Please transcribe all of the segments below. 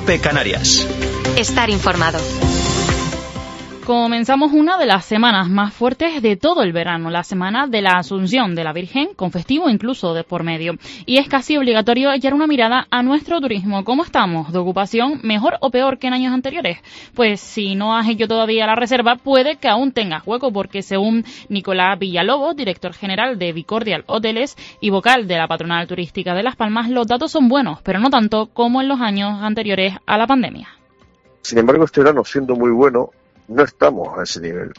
COPE Canarias. Estar informado. Comenzamos una de las semanas más fuertes de todo el verano, la semana de la Asunción de la Virgen, con festivo incluso de por medio. Y es casi obligatorio echar una mirada a nuestro turismo. ¿Cómo estamos? ¿De ocupación mejor o peor que en años anteriores? Pues si no has hecho todavía la reserva, puede que aún tengas hueco, porque según Nicolás Villalobos, director general de Bicordial Hoteles y vocal de la Patronal Turística de Las Palmas, los datos son buenos, pero no tanto como en los años anteriores a la pandemia. Sin embargo, este verano, siendo muy bueno, no estamos a ese nivel,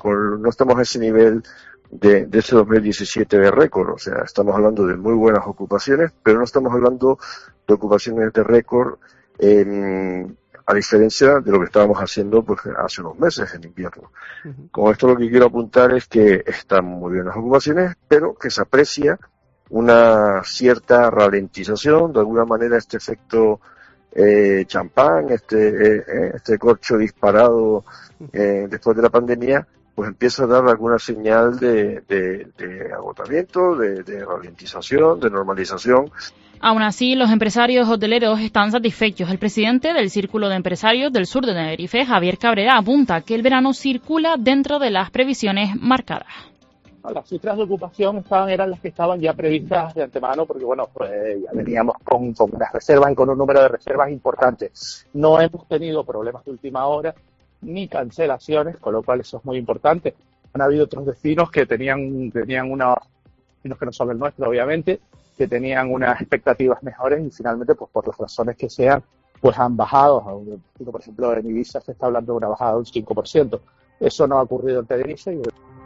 de ese 2017 de récord. O sea, estamos hablando de muy buenas ocupaciones, pero no estamos hablando de ocupaciones de récord, a diferencia de lo que estábamos haciendo pues hace unos meses en invierno. Con esto lo que quiero apuntar es que están muy bien las ocupaciones, pero que se aprecia una cierta ralentización, de alguna manera este efecto champán, este corcho disparado después de la pandemia, pues empieza a dar alguna señal de agotamiento, de ralentización, de normalización. Aún así, los empresarios hoteleros están satisfechos. El presidente del Círculo de Empresarios del Sur de Tenerife, Javier Cabrera, apunta que el verano circula dentro de las previsiones marcadas. Las cifras de ocupación eran las que estaban ya previstas de antemano, porque pues ya veníamos con unas reservas y con un número de reservas importantes. No hemos tenido problemas de última hora ni cancelaciones, con lo cual eso es muy importante. Han habido otros destinos que tenían unos que no son el nuestro, obviamente, que tenían unas expectativas mejores y finalmente, pues por las razones que sean, pues han bajado. Por ejemplo, en Ibiza se está hablando de una bajada de un 5%. Eso no ha ocurrido en Tenerife.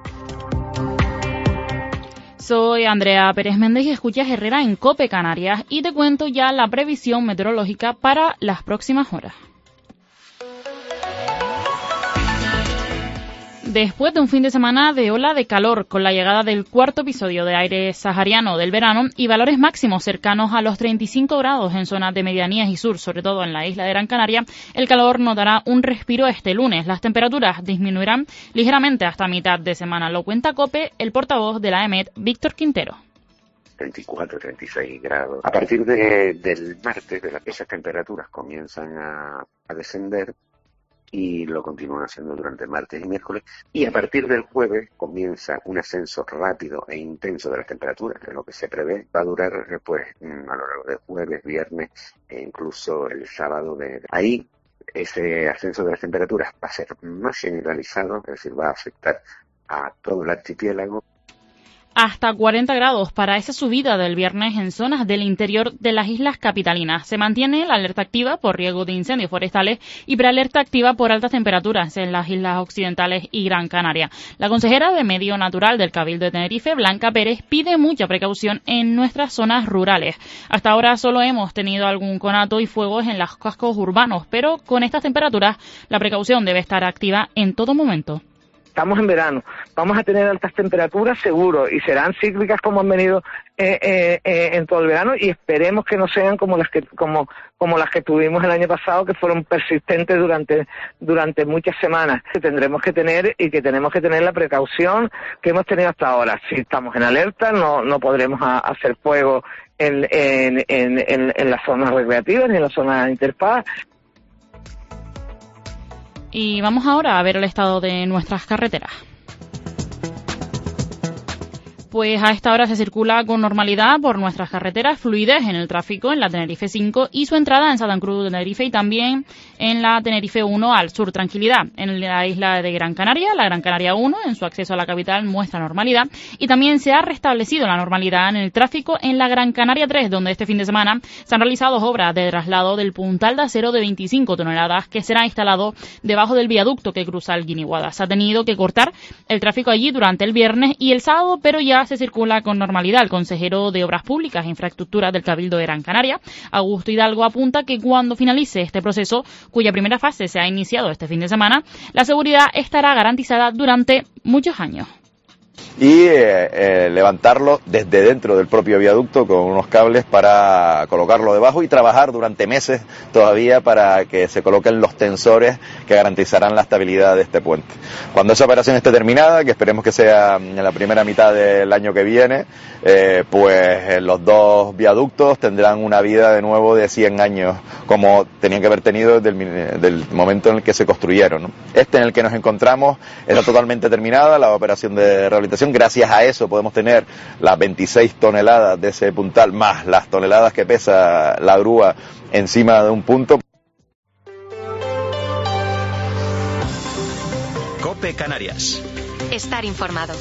Soy Andrea Pérez Méndez y escuchas Herrera en COPE Canarias y te cuento ya la previsión meteorológica para las próximas horas. Después de un fin de semana de ola de calor, con la llegada del cuarto episodio de aire sahariano del verano y valores máximos cercanos a los 35 grados en zonas de medianías y sur, sobre todo en la isla de Gran Canaria, el calor notará un respiro este lunes. Las temperaturas disminuirán ligeramente hasta mitad de semana. Lo cuenta COPE el portavoz de la EMET, Víctor Quintero. 34, 36 grados. A partir del martes, esas temperaturas comienzan a descender y lo continúan haciendo durante martes y miércoles, y a partir del jueves comienza un ascenso rápido e intenso de las temperaturas, que es lo que se prevé va a durar pues a lo largo del jueves, viernes e incluso el sábado. Ahí ese ascenso de las temperaturas va a ser más generalizado, es decir, va a afectar a todo el archipiélago. Hasta 40 grados para esa subida del viernes en zonas del interior de las islas capitalinas. Se mantiene la alerta activa por riesgo de incendios forestales y prealerta activa por altas temperaturas en las islas occidentales y Gran Canaria. La consejera de Medio Natural del Cabildo de Tenerife, Blanca Pérez, pide mucha precaución en nuestras zonas rurales. Hasta ahora solo hemos tenido algún conato y fuegos en los cascos urbanos, pero con estas temperaturas la precaución debe estar activa en todo momento. Estamos en verano, vamos a tener altas temperaturas seguro y serán cíclicas como han venido en todo el verano y esperemos que no sean como las que tuvimos el año pasado, que fueron persistentes durante muchas semanas. Tenemos que tener la precaución que hemos tenido hasta ahora. Si estamos en alerta no podremos hacer fuego en las zonas recreativas ni en las zonas interpadas. Y vamos ahora a ver el estado de nuestras carreteras. Pues a esta hora se circula con normalidad por nuestras carreteras, fluidez en el tráfico en la Tenerife 5 y su entrada en Santa Cruz de Tenerife y también en la Tenerife 1 al sur. Tranquilidad en la isla de Gran Canaria, la Gran Canaria 1 en su acceso a la capital muestra normalidad y también se ha restablecido la normalidad en el tráfico en la Gran Canaria 3, donde este fin de semana se han realizado obras de traslado del puntal de acero de 25 toneladas que será instalado debajo del viaducto que cruza el Guiniguada. Se ha tenido que cortar el tráfico allí durante el viernes y el sábado, pero ya se circula con normalidad. El consejero de Obras Públicas e Infraestructuras del Cabildo de Gran Canaria, Augusto Hidalgo, apunta que cuando finalice este proceso, cuya primera fase se ha iniciado este fin de semana, la seguridad estará garantizada durante muchos años. y levantarlo desde dentro del propio viaducto con unos cables para colocarlo debajo y trabajar durante meses todavía para que se coloquen los tensores que garantizarán la estabilidad de este puente. Cuando esa operación esté terminada, que esperemos que sea en la primera mitad del año que viene, pues los dos viaductos tendrán una vida de nuevo de 100 años, como tenían que haber tenido desde el momento en el que se construyeron, ¿no? Este en el que nos encontramos está totalmente terminada la operación de rehabilitación. Gracias a eso podemos tener las 26 toneladas de ese puntal, más las toneladas que pesa la grúa encima de un punto. COPE Canarias. Estar informado.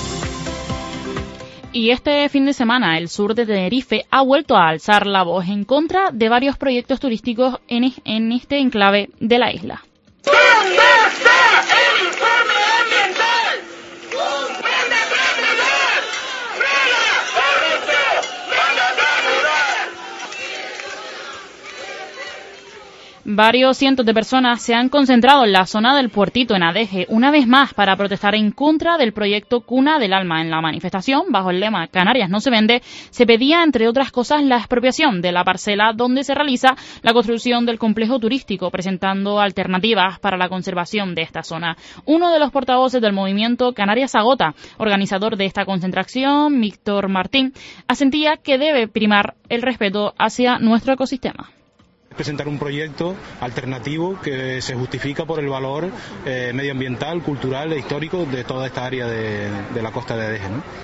Y este fin de semana el sur de Tenerife ha vuelto a alzar la voz en contra de varios proyectos turísticos en este enclave de la isla. ¿Dónde está el informe ambiental? Varios cientos de personas se han concentrado en la zona del Puertito, en Adeje, una vez más para protestar en contra del proyecto Cuna del Alma. En la manifestación, bajo el lema Canarias no se vende, se pedía, entre otras cosas, la expropiación de la parcela donde se realiza la construcción del complejo turístico, presentando alternativas para la conservación de esta zona. Uno de los portavoces del movimiento Canarias Agota, organizador de esta concentración, Víctor Martín, asentía que debe primar el respeto hacia nuestro ecosistema. Presentar un proyecto alternativo que se justifica por el valor medioambiental, cultural e histórico de toda esta área de la costa de Adeje, ¿no?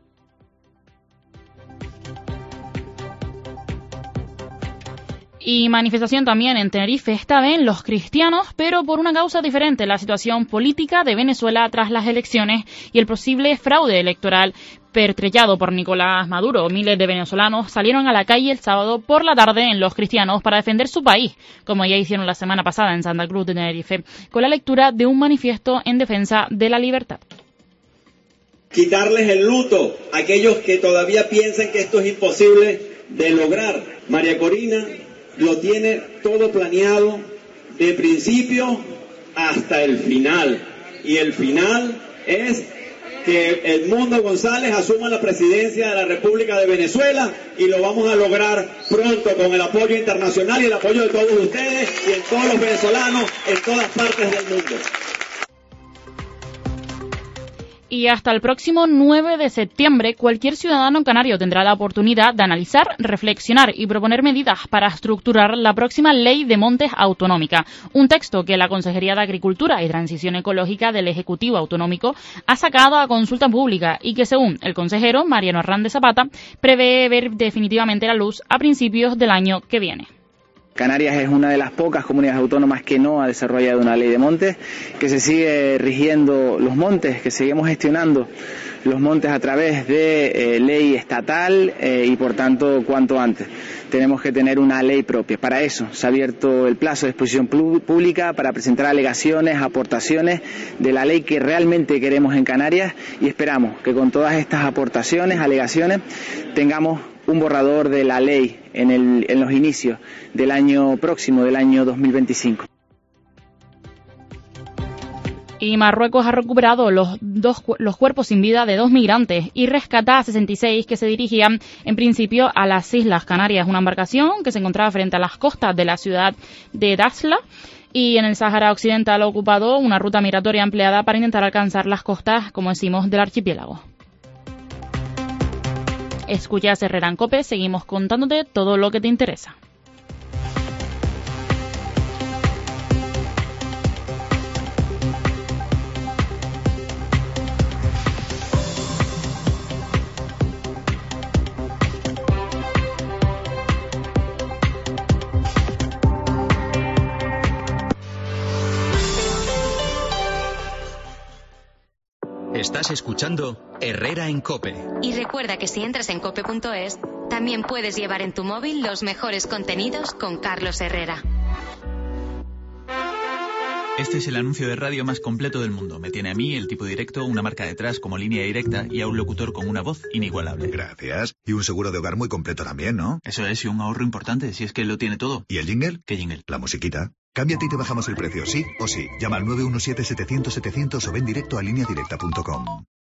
Y manifestación también en Tenerife, esta vez los cristianos, pero por una causa diferente, la situación política de Venezuela tras las elecciones y el posible fraude electoral perpetrado por Nicolás Maduro. Miles de venezolanos salieron a la calle el sábado por la tarde en Los Cristianos para defender su país, como ya hicieron la semana pasada en Santa Cruz de Tenerife, con la lectura de un manifiesto en defensa de la libertad. Quitarles el luto a aquellos que todavía piensan que esto es imposible de lograr. María Corina lo tiene todo planeado de principio hasta el final. Y el final es que Edmundo González asuma la presidencia de la República de Venezuela, y lo vamos a lograr pronto con el apoyo internacional y el apoyo de todos ustedes y de todos los venezolanos en todas partes del mundo. Y hasta el próximo 9 de septiembre, cualquier ciudadano canario tendrá la oportunidad de analizar, reflexionar y proponer medidas para estructurar la próxima Ley de Montes Autonómica, un texto que la Consejería de Agricultura y Transición Ecológica del Ejecutivo Autonómico ha sacado a consulta pública y que, según el consejero Mariano Hernández Zapata, prevé ver definitivamente la luz a principios del año que viene. Canarias es una de las pocas comunidades autónomas que no ha desarrollado una ley de montes, que se sigue rigiendo los montes, que seguimos gestionando los montes a través de ley estatal y por tanto cuanto antes. Tenemos que tener una ley propia. Para eso se ha abierto el plazo de exposición pública para presentar alegaciones, aportaciones de la ley que realmente queremos en Canarias, y esperamos que con todas estas aportaciones, alegaciones, tengamos un borrador de la ley en los inicios del año próximo, del año 2025. Y Marruecos ha recuperado los cuerpos sin vida de 2 migrantes y rescata a 66 que se dirigían en principio a las Islas Canarias. Una embarcación que se encontraba frente a las costas de la ciudad de Dakhla y en el Sáhara Occidental ocupado, una ruta migratoria empleada para intentar alcanzar las costas, como decimos, del archipiélago. Escuchas Herrera en COPE, seguimos contándote todo lo que te interesa. Estás escuchando Herrera en COPE. Y recuerda que si entras en cope.es, también puedes llevar en tu móvil los mejores contenidos con Carlos Herrera. Este es el anuncio de radio más completo del mundo. Me tiene a mí, el tipo directo, una marca detrás como línea directa y a un locutor con una voz inigualable. Gracias. Y un seguro de hogar muy completo también, ¿no? Eso es, y un ahorro importante, si es que lo tiene todo. ¿Y el jingle? ¿Qué jingle? La musiquita. Cámbiate y te bajamos el precio, sí o sí. Llama al 917-700-700 o ven directo a lineadirecta.com.